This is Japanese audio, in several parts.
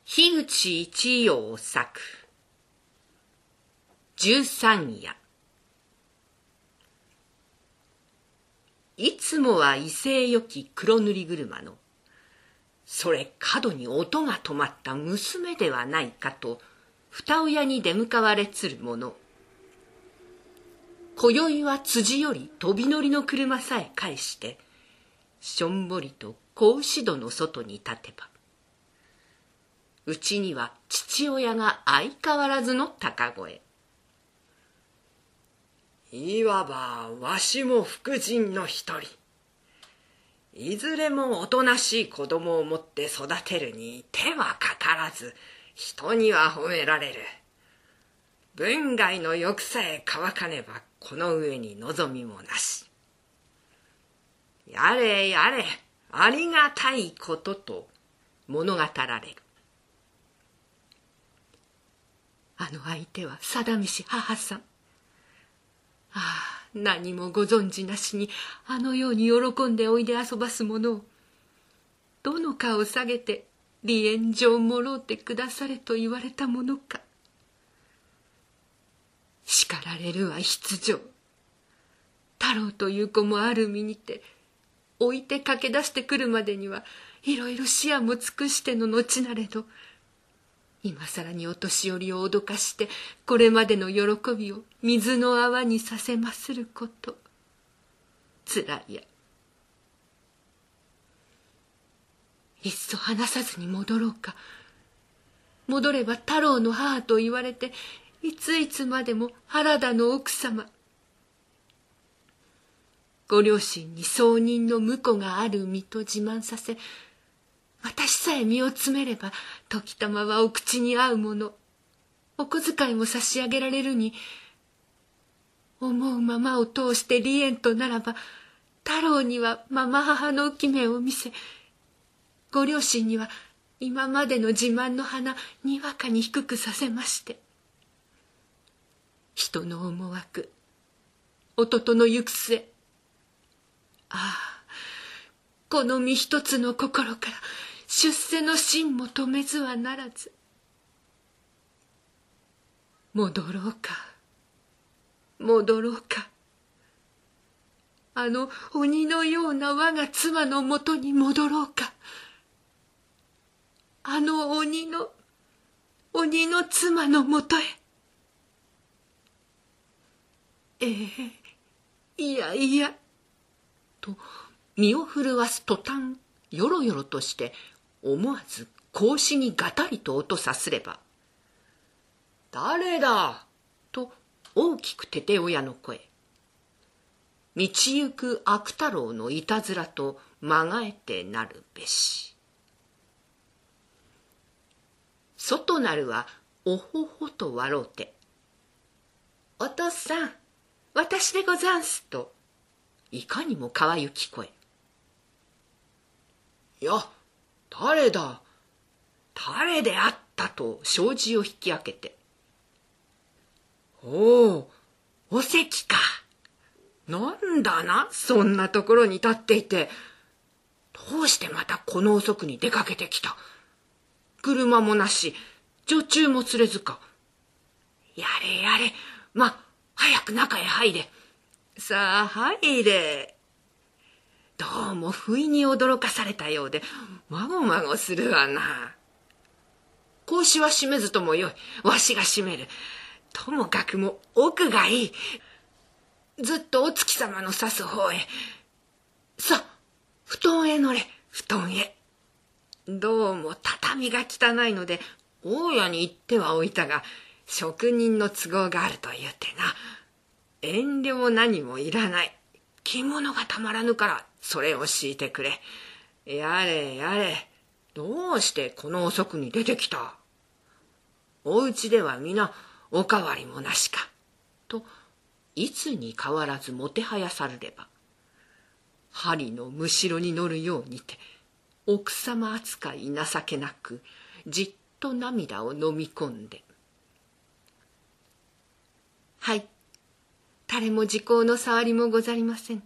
樋口一葉作十三夜。いつもは威勢よき黒塗り車の、それ角に音が止まった娘ではないかと二親に出向かわれつる者。今宵は辻より飛び乗りの車さえ返してしょんぼりと格子戸の外に立てば、うちには父親が相変わらずの高声。 いわばわしも福人の一人。いずれもおとなしい子供を持って育てるに手はかからず、人には褒められる。文外の欲さえ乾かねばこの上に望みもなし。やれやれ、ありがたいことと物語られる。 あの相手は定めし母さん。ああ、何もご存じなしにあのように喜んでおいで遊ばす者を、どの顔を下げて離縁状もろうてくだされと言われたものか。叱られるは必定。太郎という子もある身にて、置いて駆け出してくるまでにはいろいろ視野も尽くしての後なれど、今さらにお年寄りを脅かしてこれまでの喜びを水の泡にさせますること、つらいや。いっそ話さずに戻ろうか。戻れば太郎の母と言われていついつまでも原田の奥様。ご両親に相認の婿がある身と自慢させ、私さえ身を詰めれば時たまはお口に合うもの、お小遣いも差し上げられるに、思うままを通して離縁とならば、太郎にはまま母の浮き目を見せ、ご両親には今までの自慢の花にわかに低くさせまして、人の思惑、弟の行く末、ああ、この身一つの心から出世の心も止めずはならず。戻ろうか、戻ろうか。あの鬼のような我が妻のもとに戻ろうか。あの鬼の妻のもとへ。いやいや。と身を震わす途端、よろよろとして思わず格子にがたりと音さすれば、 誰だと大きくてて親の声。道行く悪太郎のいたずらとまがえてなるべし。外なるはおほほと笑うて、お父さん、私でござんすと、いかにもかわゆき声。 いや、誰だ、誰であったと障子を引き開けて、おお、お関か。なんだな、そんなところに立っていて。どうしてまたこの遅くに出かけてきた。車もなし、女中も連れずか。やれやれ、早く中へ入れ。さあ入れ。どうも不意に驚かされたようでまごまごするわな。格子は閉めずともよい。わしが閉める。ともかくも奥がいい。ずっとお月様の指す方へ。さあ、布団へ乗れ、布団へ。どうも畳が汚いので大家に言ってはおいたが、職人の都合があると言うてな。遠慮も何もいらない。着物がたまらぬからそれを敷いてくれ。やれやれ、どうしてこの遅くに出てきた。お家では皆おかわりもなしか。といつに変わらずもてはやされれば、針のむしろに乗るようにて奥様扱い情けなくじっと涙を飲み込んで、はい、誰も時効の触りもござりません。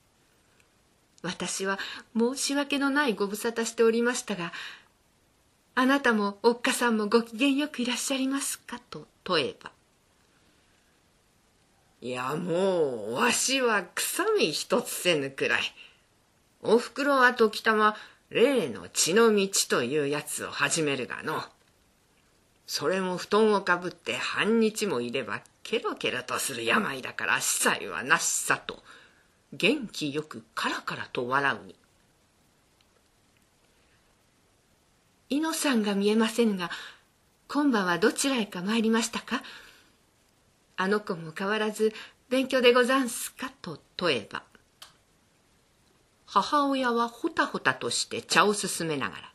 私は申し訳のないご無沙汰しておりましたが、 あなたもおっかさんもご機嫌よくいらっしゃいますかと問えば、 いやもうわしは臭み一つせぬくらい。おふくろは時たま例の血の道というやつを始めるがの。それも布団をかぶって半日もいればケロケロとする病だから司祭はなしさと元気よくカラカラと笑うに。 猪野さんが見えませぬが、今晩はどちらへか参りましたか？あの子も変わらず勉強でござんすかと問えば、 母親はほたほたとして茶を進めながら、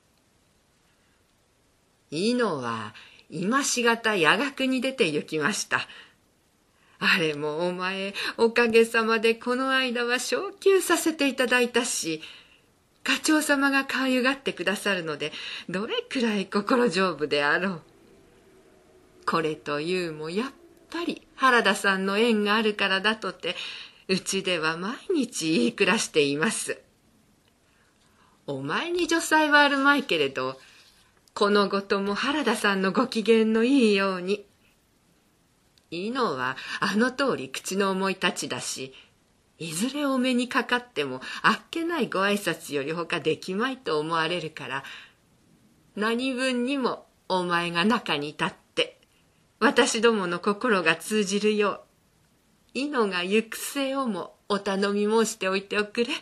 猪野は今しがた夜学に出て行きました。あれもお前おかげさまでこの間は昇給させていただいたし、課長様が可愛がってくださるのでどれくらい心丈夫であろう。これというもやっぱり原田さんの縁があるからだとて、うちでは毎日言い暮らしています。お前に助才はあるまいけれど、このごとも原田さんのご機嫌のいいように。猪野はあの通り口の重いたちだし、いずれお目にかかってもあっけないご挨拶よりほかできまいと思われるから、何分にもお前が中に立って私どもの心が通じるよう、猪野が行く末をもお頼み申しておいておくれ。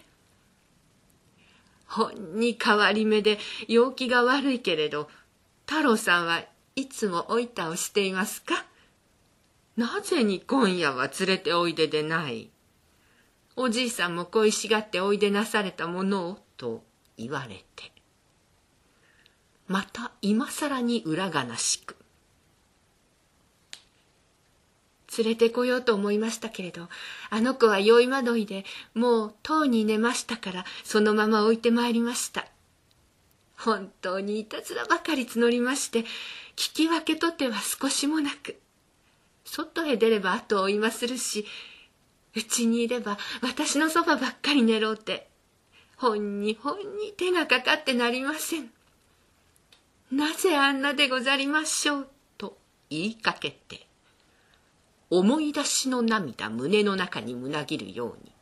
ほんに変わり目で陽気が悪いけれど、太郎さんはいつもおいたをしていますか？なぜに今夜は連れておいででない。おじいさんも恋しがっておいでなされたものをと言われて、また今さらに裏がなしく、連れてこようと思いましたけれど、あの子は酔い惑いでもうとうに寝ましたから、そのまま置いてまいりました。本当にいたずらばかり募りまして、聞き分けとては少しもなく、外へ出れば後を追いまするし、うちにいれば私のそばばっかり寝ろうて、ほんに手がかかってなりません。なぜあんなでござりましょうと言いかけて、思い出しの涙胸の中にむなぎるように、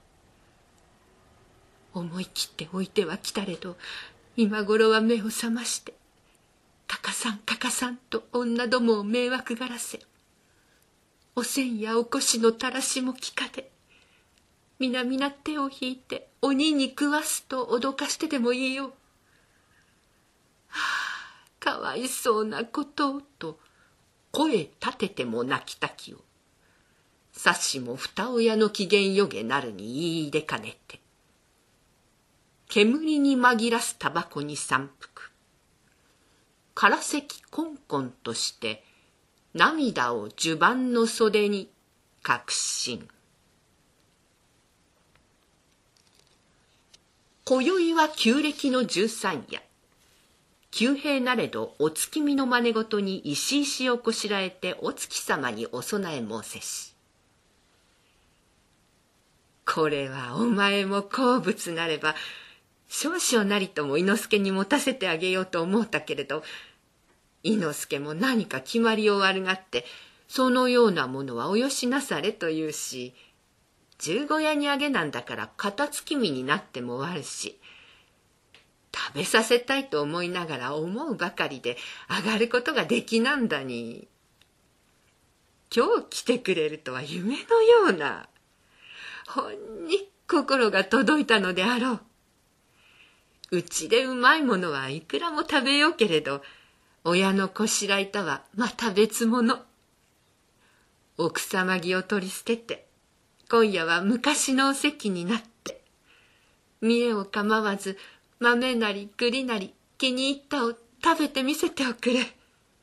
思い切って置いてはきたれど、今頃は目を覚まして、かかさんと女どもを迷惑がらせ、おせんやおこしのたらしも聞かで、皆手を引いて鬼に食わすと脅かしてでもいいよ。かわいそうなことをと声立てても泣きたきを、さっしも二親の機嫌よげなるに言い入れかねて、煙に紛らすタバコに三服、からせきこんこんとして涙を襦袢の袖に隠しん。今宵は旧暦の13夜、旧平なれどお月見の真似事に石をこしらえてお月様にお供え申せし、これはお前も好物なれば少々なりとも伊之助に持たせてあげようと思ったけれど、伊之助も何か決まりを悪がって、そのようなものはおよしなされというし、十五夜にあげなんだから片月見になっても悪し、食べさせたいと思いながら思うばかりで上がることができなんだに。今日来てくれるとは夢のような。ほんに心が届いたのであろう。うちでうまいものはいくらも食べようけれど、親のこしらえたはまた別物。奥様着を取り捨てて、今夜は昔のお席になって、見栄を構わず豆なり栗なり気に入ったを食べてみせておくれ。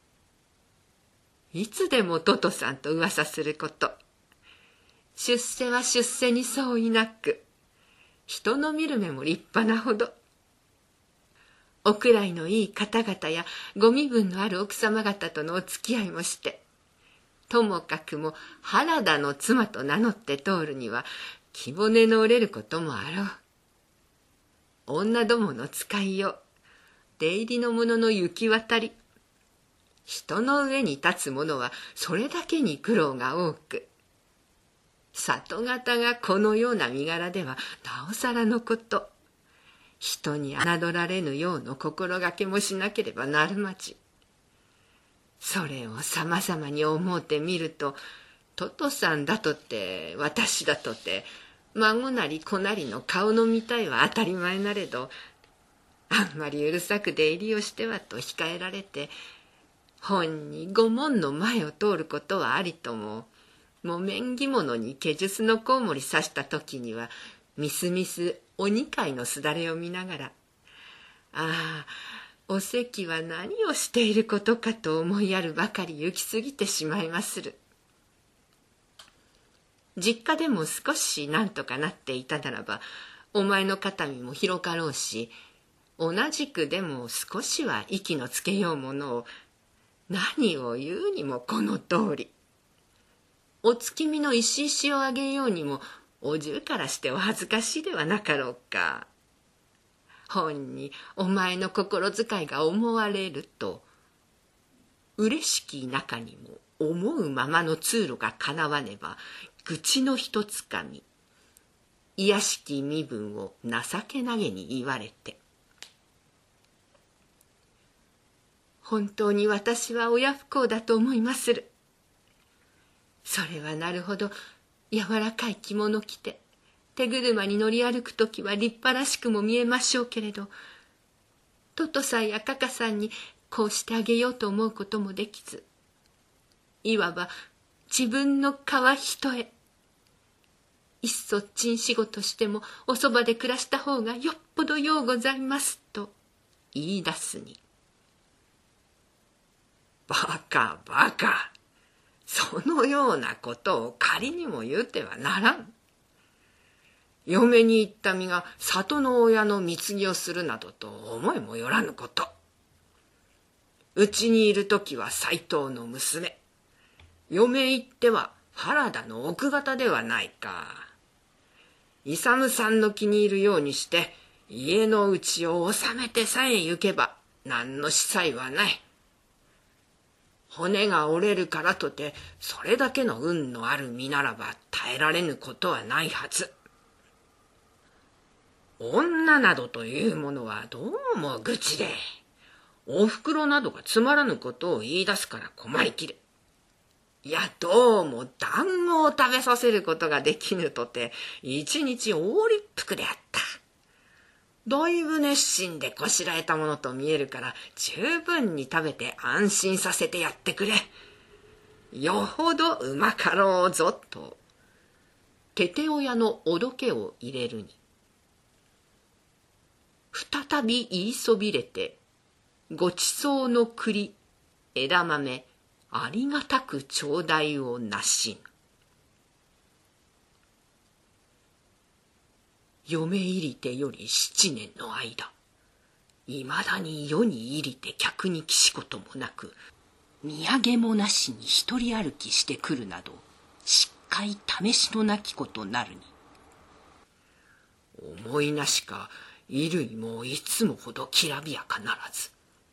いつでもトトさんと噂すること。出世は出世に相違なく、人の見る目も立派なほど。おくらいのいい方々やご身分のある奥様方とのお付き合いもして、ともかくも原田の妻と名乗って通るには気骨の折れることもあろう。女どもの使いよう、 出入りの者の行き渡り。人の上に立つ者はそれだけに苦労が多く、里方がこのような身柄ではなおさらのこと。人に侮られぬようの心がけもしなければなるまじ。それをさまざまに思うてみると、トトさんだとて私だとて、孫なり子なりの顔の見たいは当たり前なれど、あんまりうるさく出入りをしてはと控えられて、本に御門の前を通ることはありとも、木綿着物に化術のコウモリ刺した時には、みすみすお二階のすだれを見ながら、ああ、お関は何をしていることかと思いやるばかり行き過ぎてしまいまする。実家でも少しなんとかなっていたならば、お前の肩身も広かろうし、同じくでも少しは息のつけようものを、何を言うにもこの通り。お月見の石石をあげようにも、お重からしてお恥ずかしいではなかろうか。本にお前の心遣いが思われると、嬉しき中にも思うままの通路がかなわねば、愚痴の一つかみ、いやしき身分を情けなげに言われて、本当に私は親不孝だと思いまする。それはなるほど柔らかい着物着て、手車に乗り歩くときは立派らしくも見えましょうけれど、トトさんやカカさんにこうしてあげようと思うこともできず、いわば自分の皮一重。いっそちん仕事してもおそばで暮らした方がよっぽどようございますと言い出すに。バカバカ。そのようなことを仮にも言うてはならん。嫁に行った身が里の親の貢ぎをするなどと思いもよらぬこと。うちにいるときは斎藤の娘。嫁行っては原田の奥方ではないか。勇さんの気に入るようにして家の内を収めてさえ行けば何の子細はない。骨が折れるからとてそれだけの運のある身ならば耐えられぬことはないはず。女などというものはどうも愚痴で、おふくろなどがつまらぬことを言い出すから困りきる。いや、どうも団子を食べさせることができぬとて、一日大立腹であった。だいぶ熱心でこしらえたものと見えるから、十分に食べて安心させてやってくれ。よほどうまかろうぞと、テテ親のおどけを入れるに、再び言いそびれて、ごちそうの栗、枝豆、ありがたく頂戴をなしん。嫁入りてより7年の間、いまだに世に入りて客にきしこともなく、土産もなしに一人歩きしてくるなど、しっかい試しのなきことなるに。思いなしか、衣類もいつもほどきらびやかならず。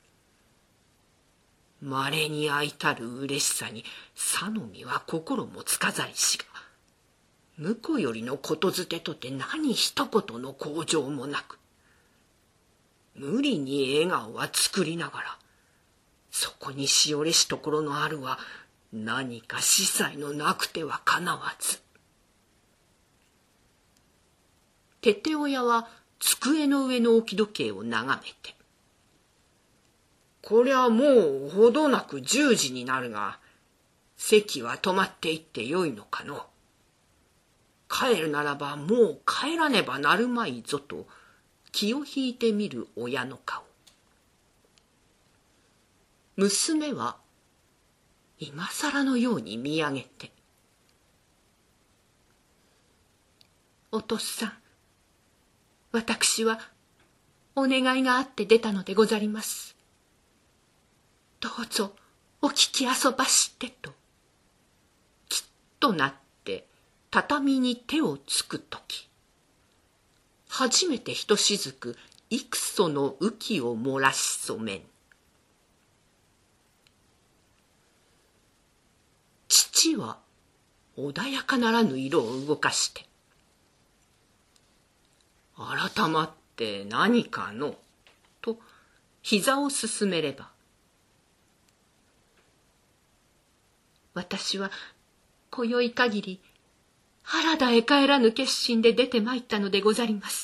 稀にあいたる嬉しさに、さのみは心もつかざりしが、婿よりのことづてとて何一言の向上もなく、無理に笑顔は作りながら、そこにしおれしところのあるは、何か司祭のなくてはかなわず。テテ親は机の上の置き時計を眺めて、こりゃもうほどなく10時になるが、席は止まっていってよいのかの。帰るならばもう帰らねばなるまいぞと気を引いてみる親の顔。娘は今更のように見上げて、お父さん、私はお願いがあって出たのでござります。どうぞお聞き遊ばしてと、きっとなって畳に手をつくとき、初めてひとしずく幾その浮きを漏らしそめん。父は穏やかならぬ色を動かして、改まって何かのと膝をすすめれば、私は今宵限り原田へ帰らぬ決心で出て参ったのでござります。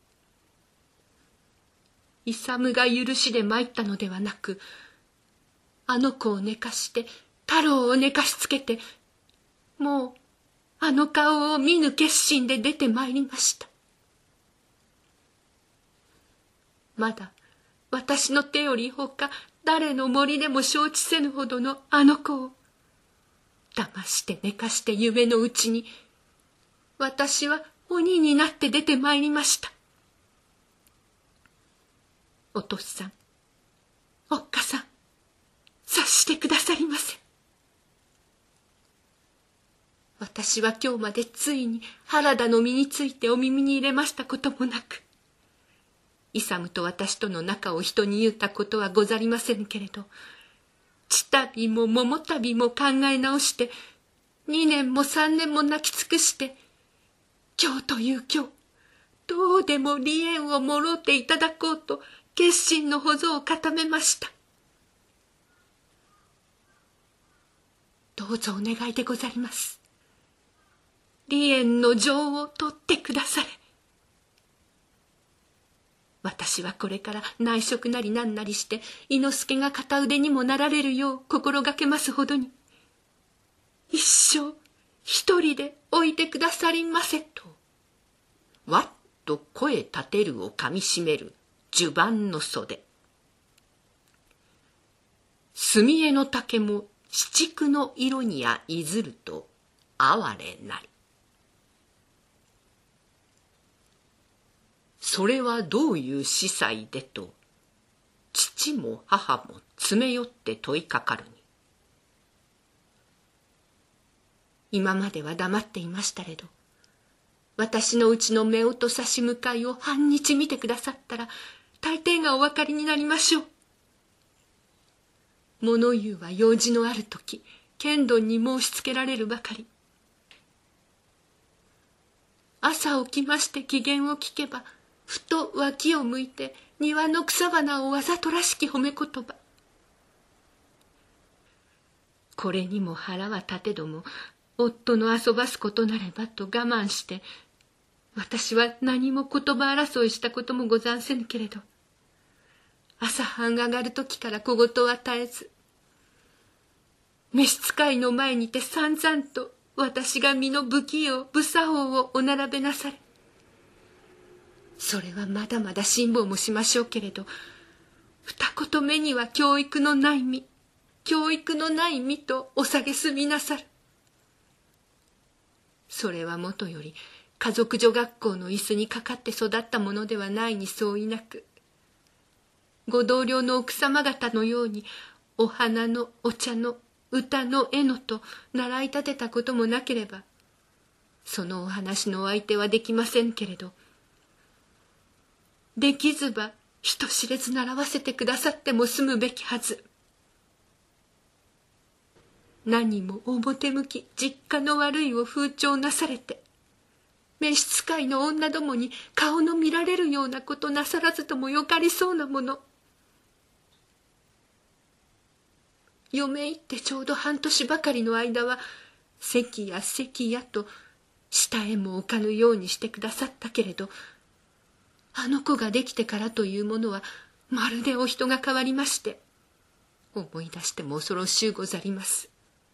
勇が許しで参ったのではなく、あの子を寝かして太郎を寝かしつけて、もうあの顔を見ぬ決心で出て参りました。まだ私の手よりほか誰の森でも承知せぬほどのあの子を騙して寝かして夢のうちに、私は鬼になって出て参りました。お父さん、おっかさん、察してくださりませ。私は今日までついに原田の身についてお耳に入れましたこともなく、勇と私との仲を人に言うたことはござりませんけれど、ちたびも桃たびも考え直して、2年も3年も泣き尽くして、今日という今日、どうでも離縁をもろうていただこうと、決心のほぞを固めました。どうぞお願いでござります。離縁の情を取ってくだされ。私はこれから内職なりなんなりして伊之助が片腕にもなられるよう心がけますほどに、一生一人でおいてくださりませと、わっと声立てるをかみしめる襦袢の袖。墨絵の竹も七九の色にやいずると哀れなり。それはどういう司祭でと、父も母も詰め寄って問いかかるに、今までは黙っていましたれど、私のうちの夫婦差し向かいを半日見てくださったら、大抵がお分かりになりましょう。物言うは用事のあるとき、剣道に申しつけられるばかり。朝起きまして機嫌を聞けば、ふと脇を向いて庭の草花をわざとらしき褒め言葉。これにも腹は立てども、夫の遊ばすことなればと我慢して、私は何も言葉争いしたこともござんせぬけれど、朝半上がるときから小言は絶えず、召使いの前にて散々と私が身の不器用不作法をお並べなされ、それはまだまだ辛抱もしましょうけれど、二言目には教育のない身、教育のない身とお下げすみなさる。それはもとより家族女学校の椅子にかかって育ったものではないに相違なく、ご同僚の奥様方のようにお花のお茶の歌の絵のと習い立てたこともなければ、そのお話のお相手はできませんけれど、できずば人知れず習わせてくださっても済むべきはず。何も表向き実家の悪いを風潮なされて、召使いの女どもに顔の見られるようなことなさらずともよかりそうなもの。嫁入ってちょうど半年ばかりの間は、関や関やと下へも置かぬようにしてくださったけれど、あの子ができてからというものはまるでお人が変わりまして、思い出しても恐ろしゅうござります。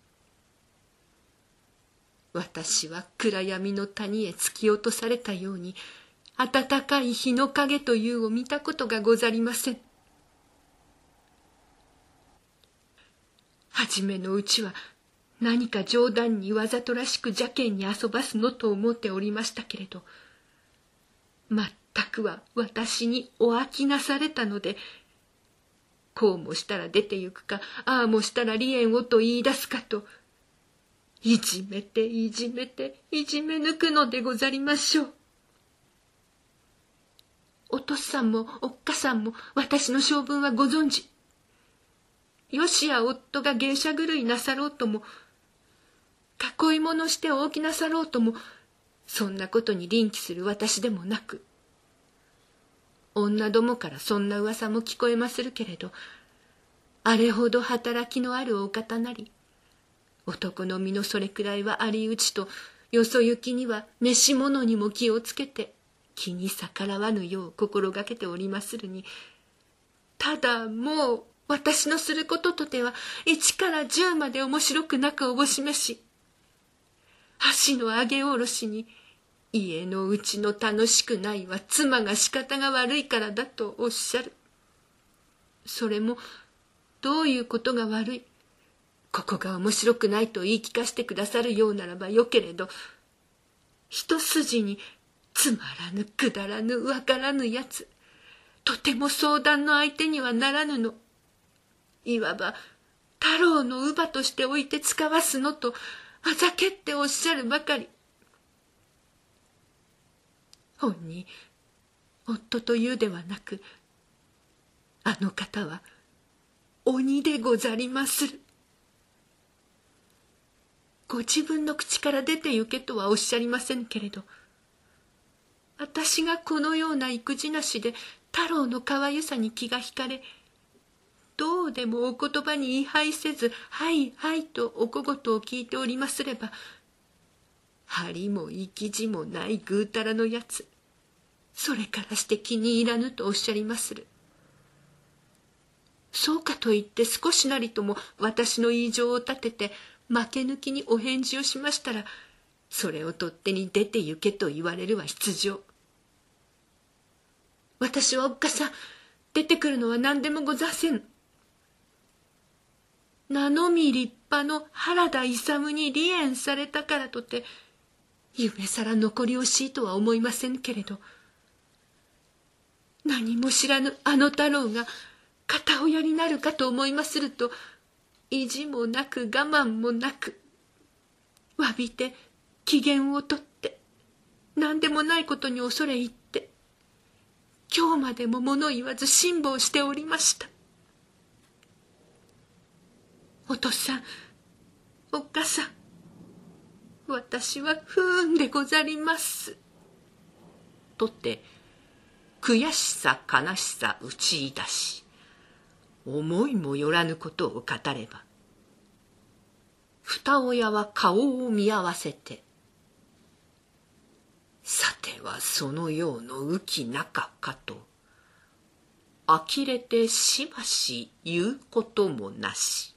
私は暗闇の谷へ突き落とされたように、暖かい日の影というを見たことがござりません。はじめのうちは何か冗談にわざとらしく邪険に遊ばすのと思っておりましたけれど、全くは私にお飽きなされたので、こうもしたら出て行くか、ああもしたら離縁をと言い出すかと、いじめていじめていじめ抜くのでござりましょう。 お父さんもおっかさんも私の性分はご存じ。よしや夫が芸者狂いなさろうとも、囲い物して大きなさろうとも、そんなことに臨機する私でもなく、女どもからそんな噂も聞こえまするけれど、あれほど働きのあるお方なり、男の身のそれくらいはありうちと、よそ行きには召し物にも気をつけて、気に逆らわぬよう心がけておりまするに、ただもう私のすることとては1から10まで面白くなくおぼしめし、箸の上げ下ろしに家のうちの楽しくないは妻が仕方が悪いからだとおっしゃる。それもどういうことが悪い、ここが面白くないと言い聞かせてくださるようならばよけれど、一筋につまらぬくだらぬわからぬやつ、とても相談の相手にはならぬの。いわば太郎の乳母としておいて使わすのとあざけっておっしゃるばかり。本に夫というではなく、あの方は鬼でござりまする。ご自分の口から出て行けとはおっしゃりませんけれど、私がこのような育児なしで太郎のかわゆさに気が惹かれ、どうでもお言葉に違背せず、はいはいとお小言を聞いておりますれば、張りも生き地もないぐうたらのやつ、それからして気に入らぬとおっしゃりまする。そうかと言って少しなりとも私の言い状を立てて負け抜きにお返事をしましたら、それを取っ手に出て行けと言われるは必定。私はおっかさん、出てくるのは何でもござせん。名のみ立派の原田勇に離縁されたからとて、夢さら残り惜しいとは思いませんけれど、何も知らぬあの太郎が片親になるかと思いますると、意地もなく我慢もなく、詫びて機嫌をとって、何でもないことに恐れ入って、今日までも物言わず辛抱しておりました。お父さん、おっかさん、私は不運でござります。 とて、悔しさ悲しさ打ち出し、思いもよらぬことを語れば、二親は顔を見合わせて、さてはそのようの浮き仲かと、呆れてしばし言うこともなし。